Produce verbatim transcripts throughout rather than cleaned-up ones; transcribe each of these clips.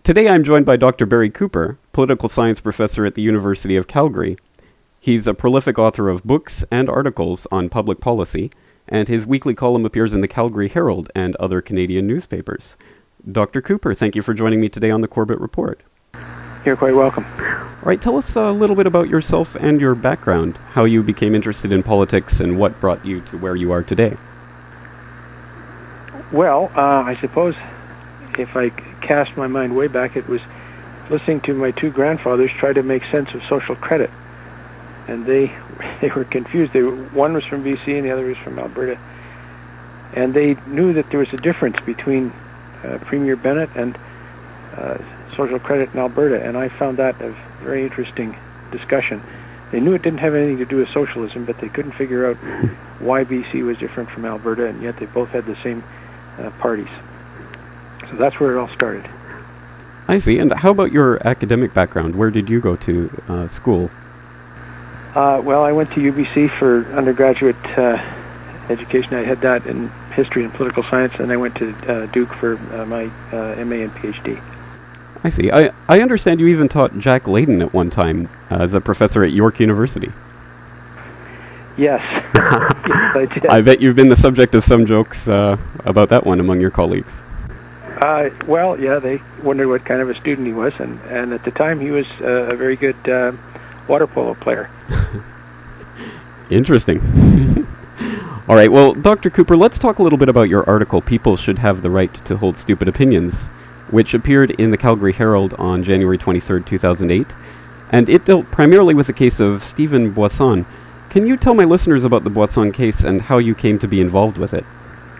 Today I'm joined by Doctor Barry Cooper, political science professor at the University of Calgary. He's a prolific author of books and articles on public policy, and his weekly column appears in the Calgary Herald and other Canadian newspapers. Doctor Cooper, thank you for joining me today on the Corbett Report. You're quite welcome. All right, tell us a little bit about yourself and your background, how you became interested in politics and what brought you to where you are today. Well, uh, I suppose if I cast my mind way back, it was listening to my two grandfathers try to make sense of social credit. And they they were confused. They were, one was from B C and the other was from Alberta. And they knew that there was a difference between uh, Premier Bennett and uh, social credit in Alberta, and I found that a very interesting discussion. They knew it didn't have anything to do with socialism, but they couldn't figure out why B C was different from Alberta, and yet they both had the same uh, parties. So that's where it all started. I see. And how about your academic background? Where did you go to uh, school? Uh, well, I went to U B C for undergraduate uh, education. I had that in history and political science, and I went to uh, Duke for uh, my uh, M A and P H D. I see. I, I understand you even taught Jack Layton at one time uh, as a professor at York University. Yes. Yes, I did. I bet you've been the subject of some jokes uh, about that one among your colleagues. Uh, well, yeah, they wondered what kind of a student he was, and, and at the time he was uh, a very good uh, water polo player. Interesting. All right, well, Doctor Cooper, let's talk a little bit about your article, People Should Have the Right to Hold Stupid Opinions, which appeared in the Calgary Herald on January twenty-third, two thousand eight, and it dealt primarily with the case of Stephen Boisson. Can you tell my listeners about the Boisson case and how you came to be involved with it?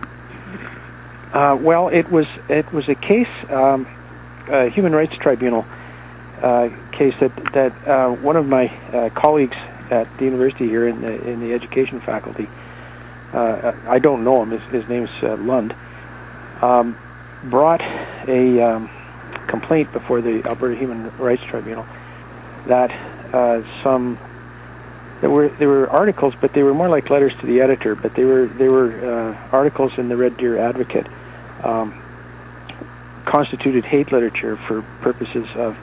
Uh, well, it was it was a case, um, a Human Rights Tribunal uh, case that that uh, one of my uh, colleagues at the university here in the in the education faculty, uh, I don't know him. His, his name's uh, Lund. Um, brought a um, complaint before the Alberta Human Rights Tribunal that uh, some there were there were articles, but they were more like letters to the editor. But they were they were uh, articles in the Red Deer Advocate. Um, constituted hate literature for purposes of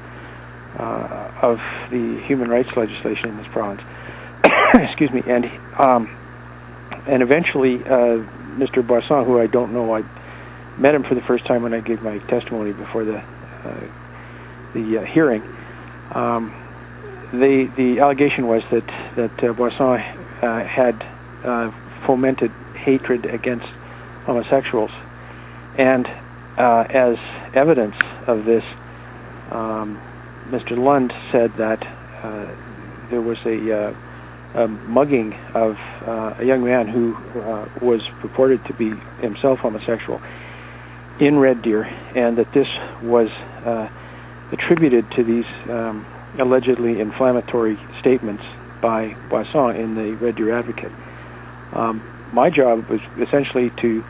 uh, of the human rights legislation in this province. Excuse me, and um, and eventually, uh, Mister Boisson, who I don't know, I met him for the first time when I gave my testimony before the uh, the uh, hearing. Um, the the allegation was that that uh, Boisson uh, had uh, fomented hatred against homosexuals. And uh, as evidence of this, um, Mister Lund said that uh, there was a, uh, a mugging of uh, a young man who uh, was purported to be himself homosexual in Red Deer, and that this was uh, attributed to these um, allegedly inflammatory statements by Boisson in the Red Deer Advocate. Um, my job was essentially to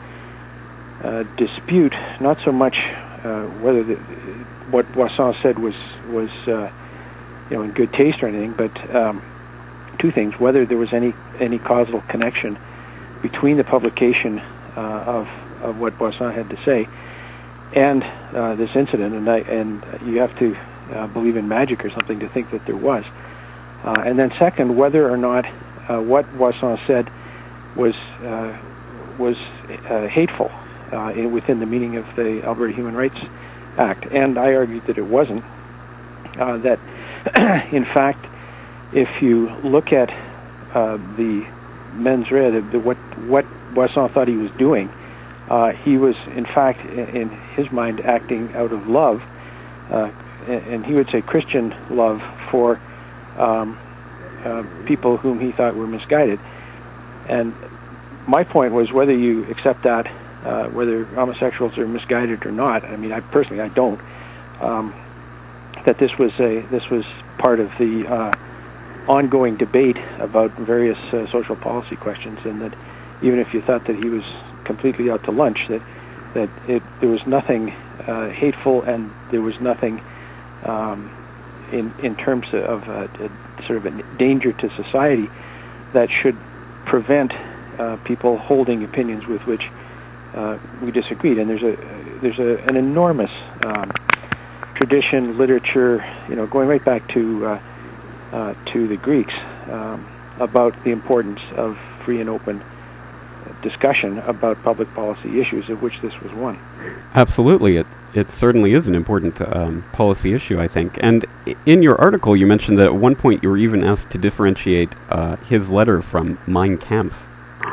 Uh, dispute not so much uh, whether the, what Boisson said was was uh, you know in good taste or anything, but um, two things: whether there was any any causal connection between the publication uh, of of what Boisson had to say and uh, this incident. And I, and you have to uh, believe in magic or something to think that there was. Uh, and then second, whether or not uh, what Boisson said was uh, was uh, hateful. Uh, in, within the meaning of the Alberta Human Rights Act. And I argued that it wasn't. Uh, that, in fact, if you look at uh, the mens rea, the, the, what, what Boisson thought he was doing, uh, he was, in fact, in, in his mind, acting out of love, uh, and, and he would say Christian love for um, uh, people whom he thought were misguided. And my point was whether you accept that Uh, whether homosexuals are misguided or not. I mean, I personally, I don't. Um, that this was a this was part of the uh, ongoing debate about various uh, social policy questions, and that even if you thought that he was completely out to lunch, that that it there was nothing uh, hateful, and there was nothing um, in in terms of uh, a, sort of a danger to society that should prevent uh, people holding opinions with which Uh, we disagreed. And there's a there's a, an enormous um, tradition, literature, you know, going right back to uh, uh, to the Greeks, um, about the importance of free and open discussion about public policy issues, of which this was one. Absolutely. It it certainly is an important um, policy issue, I think. And I- in your article, you mentioned that at one point you were even asked to differentiate uh, his letter from Mein Kampf.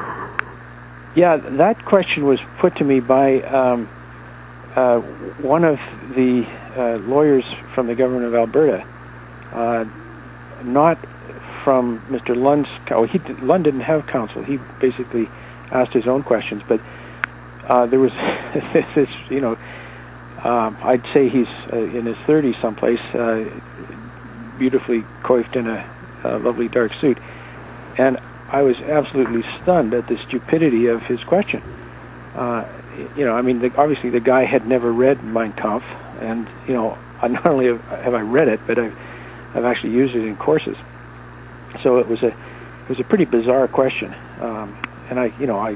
Yeah, that question was put to me by um, uh, one of the uh, lawyers from the government of Alberta, uh, not from Mister Lund's. Oh, he did, Lund didn't have counsel. He basically asked his own questions, but uh, there was this, you know, um, I'd say he's uh, in his thirties someplace, uh, beautifully coiffed in a, a lovely dark suit, and I was absolutely stunned at the stupidity of his question. Uh, you know, I mean, the, obviously the guy had never read Mein Kampf, and you know, I not only have, have I read it, but I've I've actually used it in courses. So it was a it was a pretty bizarre question. Um, And I, you know, I,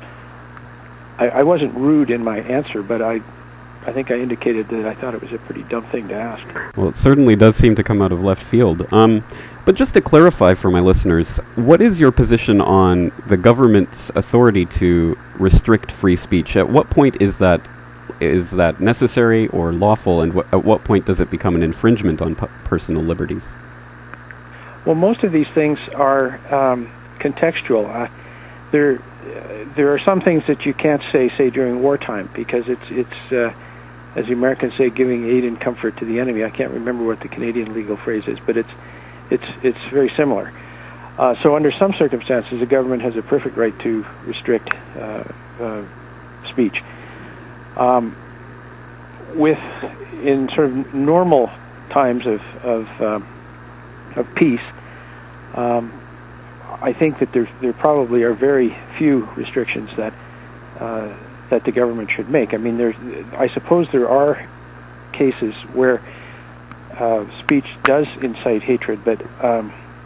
I, I wasn't rude in my answer, but I, I think I indicated that I thought it was a pretty dumb thing to ask. Well, it certainly does seem to come out of left field. Um, but just to clarify for my listeners, what is your position on the government's authority to restrict free speech? At what point is that is that necessary or lawful, and wh- at what point does it become an infringement on pu- personal liberties? Well, most of these things are um, contextual. Uh, There, uh, there are some things that you can't say, say during wartime, because it's, it's, uh, as the Americans say, giving aid and comfort to the enemy. I can't remember what the Canadian legal phrase is, but it's, it's, it's very similar. Uh, so, under some circumstances, the government has a perfect right to restrict uh, uh, speech. Um, with, in sort of normal times of of, um, of peace. Um, I think that there there probably are very few restrictions that uh, that the government should make. I mean, there's I suppose there are cases where uh, speech does incite hatred, but um,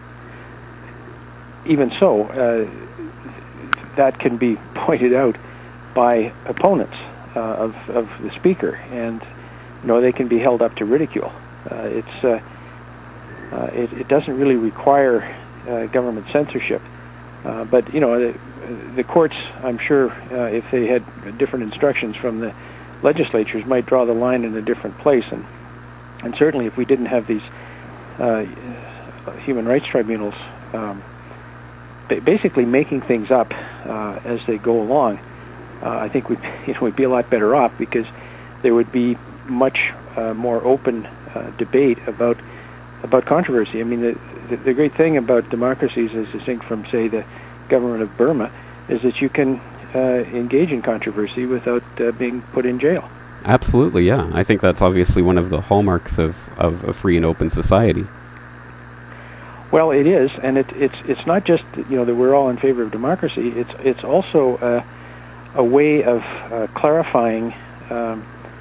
even so, uh, that can be pointed out by opponents uh, of of the speaker, and you know they can be held up to ridicule. Uh, it's uh, uh, it, it doesn't really require Uh, government censorship, uh, but you know the, the courts, I'm sure, uh, if they had different instructions from the legislatures, might draw the line in a different place, and and certainly if we didn't have these uh, human rights tribunals, um, ba- basically making things up uh, as they go along, uh, I think we'd you know we'd be a lot better off, because there would be much uh, more open uh, debate about about controversy. I mean, the, the the great thing about democracies, as distinct from, say, the government of Burma, is that you can uh, engage in controversy without uh, being put in jail. Absolutely, yeah. I think that's obviously one of the hallmarks of, of a free and open society. Well, it is, and it, it's it's not just you know that we're all in favor of democracy. It's it's also a, a way of uh, clarifying um,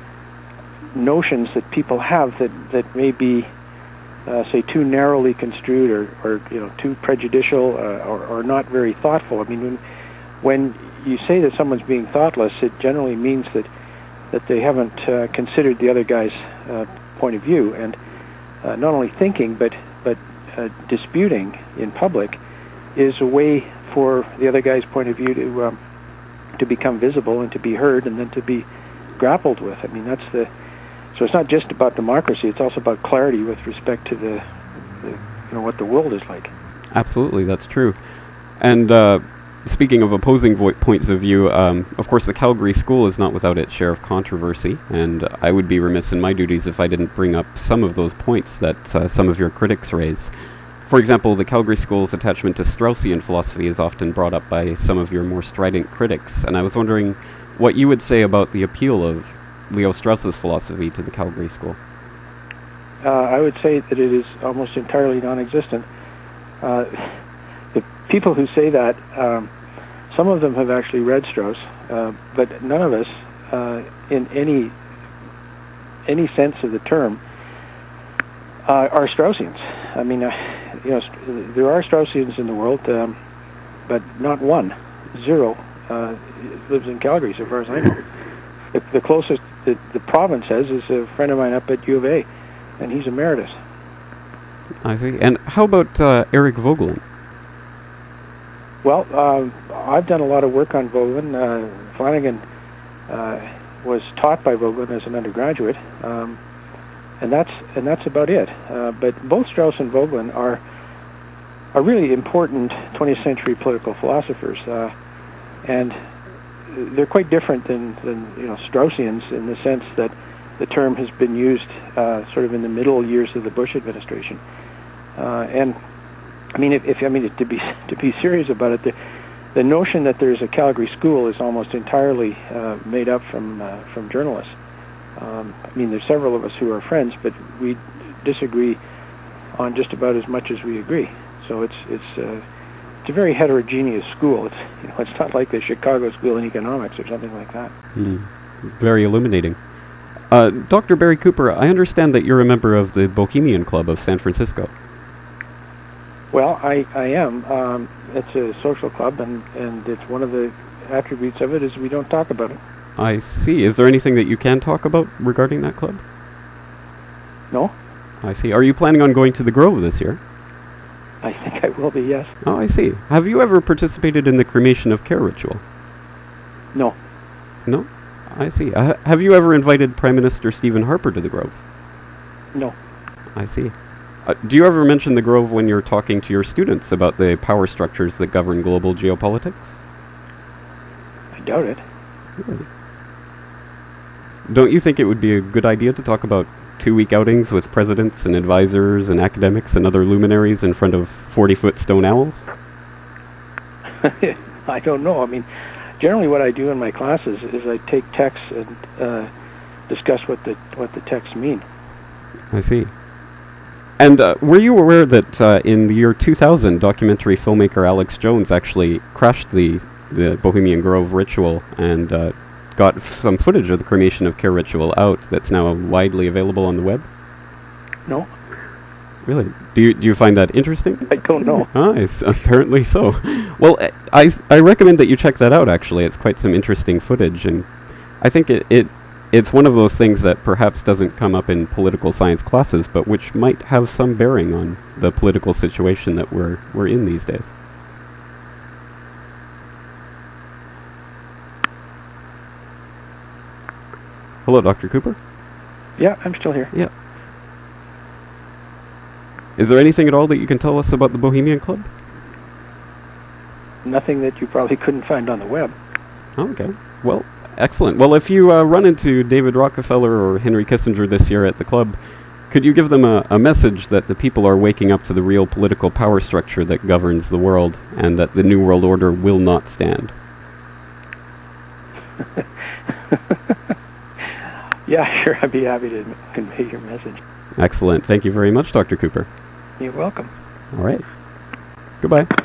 notions that people have that that may be, Uh, say, too narrowly construed, or, or you know, too prejudicial, uh, or, or not very thoughtful. I mean, when, when you say that someone's being thoughtless, it generally means that that they haven't uh, considered the other guy's uh, point of view, and uh, not only thinking, but but uh, disputing in public is a way for the other guy's point of view to um, to become visible and to be heard, and then to be grappled with. I mean, that's the So it's not just about democracy; it's also about clarity with respect to the, the you know, what the world is like. Absolutely, that's true. And uh, speaking of opposing vo- points of view, um, of course, the Calgary School is not without its share of controversy, and I would be remiss in my duties if I didn't bring up some of those points that uh, some of your critics raise. For example, the Calgary School's attachment to Straussian philosophy is often brought up by some of your more strident critics, and I was wondering what you would say about the appeal of Leo Strauss's philosophy to the Calgary School. Uh, I would say that it is almost entirely non-existent. Uh, the people who say that, um, some of them have actually read Strauss, uh, but none of us, uh, in any any sense of the term, uh, are Straussians. I mean, uh, you know, st- there are Straussians in the world, um, but not one, zero, uh, lives in Calgary, so far as I know. the, the closest the, the province has is a friend of mine up at U of A, and he's emeritus. I see. And how about uh, Eric Vogelin? Well, um, I've done a lot of work on Vogelin. Uh, Flanagan uh, was taught by Vogelin as an undergraduate, um, and that's and that's about it. Uh, but both Strauss and Vogelin are are really important twentieth century political philosophers, uh, and they're quite different than, than you know Straussians in the sense that the term has been used uh, sort of in the middle years of the Bush administration. Uh, and I mean, if, if I mean to be to be serious about it, the, the notion that there's a Calgary school is almost entirely uh, made up from uh, from journalists. Um, I mean, there's several of us who are friends, but we disagree on just about as much as we agree. So it's it's uh, it's a very heterogeneous school. It's you know it's not like the Chicago School in Economics or something like that. Mm. Very illuminating. Uh, Doctor Barry Cooper, I understand that you're a member of the Bohemian Club of San Francisco. Well, I, I am. Um, it's a social club, and, and it's one of the attributes of it is we don't talk about it. I see. Is there anything that you can talk about regarding that club? No. I see. Are you planning on going to the Grove this year? I think I will be, yes. Oh, I see. Have you ever participated in the cremation of care ritual? No. No? I see. Uh, have you ever invited Prime Minister Stephen Harper to the Grove? No. I see. Uh, do you ever mention the Grove when you're talking to your students about the power structures that govern global geopolitics? I doubt it. Really? Don't you think it would be a good idea to talk about two-week outings with presidents and advisors and academics and other luminaries in front of forty-foot stone owls? I don't know. I mean, generally what I do in my classes is I take texts and uh, discuss what the what the texts mean. I see. And uh, were you aware that uh, in the year two thousand, documentary filmmaker Alex Jones actually crashed the, the Bohemian Grove ritual and uh, got f- some footage of the cremation of care ritual out that's now widely available on the web? No. Really? Do you do you find that interesting? I don't know. Ah, it's apparently so. Well, I, I recommend that you check that out, actually. It's quite some interesting footage, and I think it, it it's one of those things that perhaps doesn't come up in political science classes, but which might have some bearing on the political situation that we're we're in these days. Hello, Doctor Cooper? Yeah, I'm still here. Yeah. Is there anything at all that you can tell us about the Bohemian Club? Nothing that you probably couldn't find on the web. Okay. Well, excellent. Well, if you uh, run into David Rockefeller or Henry Kissinger this year at the club, could you give them a, a message that the people are waking up to the real political power structure that governs the world and that the New World Order will not stand? Yeah, sure. I'd be happy to convey your message. Excellent. Thank you very much, Doctor Cooper. You're welcome. All right. Goodbye.